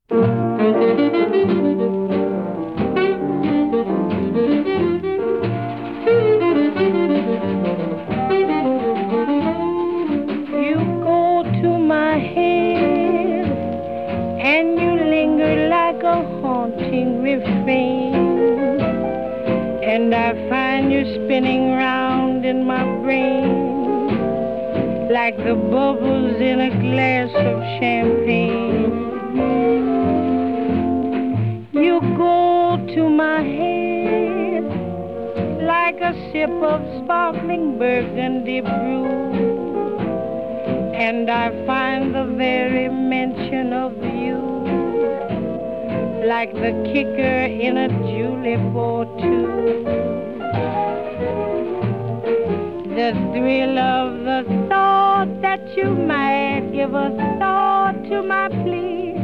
You go to my head and you linger like a haunting refrain, and I find you spinning round in my brain like the bubbles in a glass of champagne. You go to my head like a sip of sparkling burgundy brew, and I find the very mention of you like the kicker in a julep or two. The thrill of the thought that you might give a thought to my plea